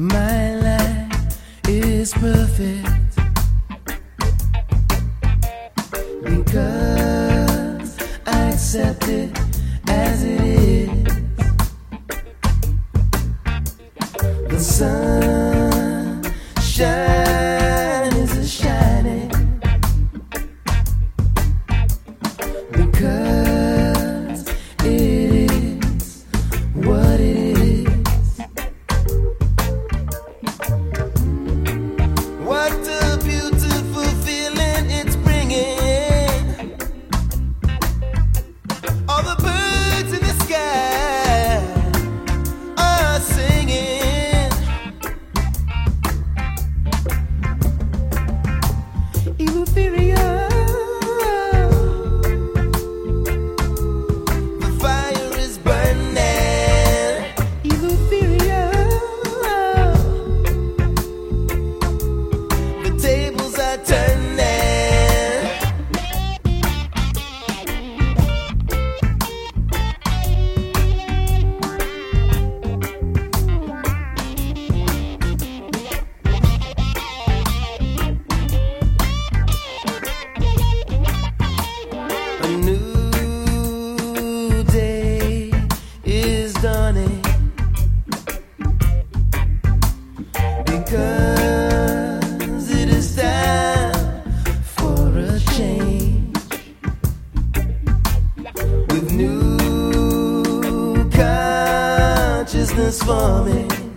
My life is perfect because I accept it as it is. The sun shines, is shining because it is what it is. What a beautiful feeling it's bringing. All the birds in the sky are singing. Euphoria. The fire is burning. Euphoria. The tables are turning. A new day is dawning because it is time for a change with new consciousness forming.